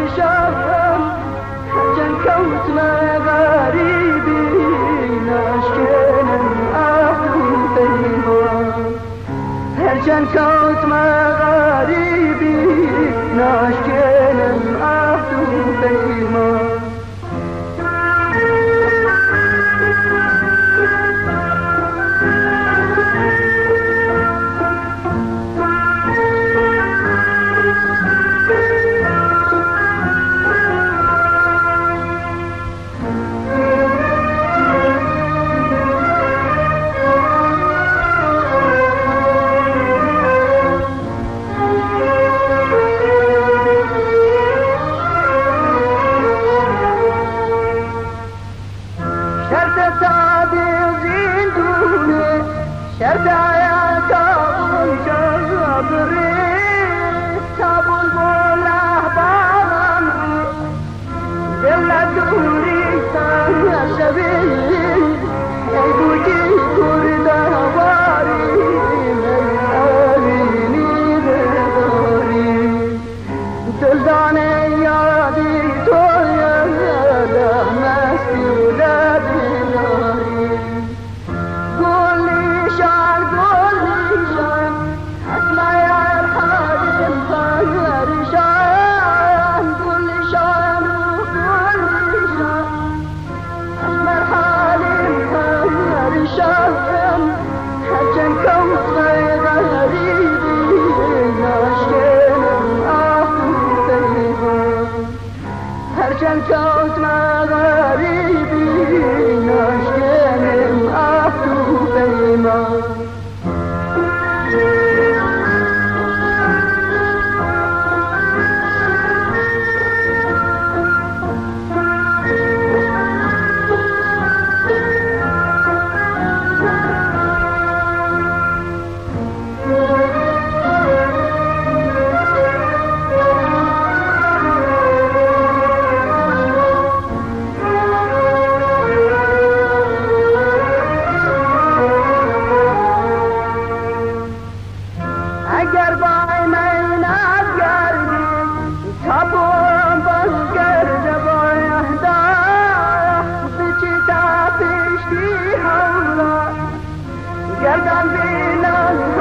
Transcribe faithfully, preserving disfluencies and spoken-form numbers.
شبم هرچند کوت مغریبی ناشکنم اهل پیمان هرچند کوت مغریبی ناشکنم اهل پیمان شرط عیاکان جابری تابون بوله باران دل دوری سان شبی ای بودی کرده واری می‌آوینی داری دلدانه یادی تو یادم مستی و لبی هرچند کوت مغریبی ناشکنم اهل پیمان هرچند کوت مغریبی ناشکنم اهل پیمان اگر بای من نگردی تابون باز گرده باید بچی تا پیشتی حالا گردم بینم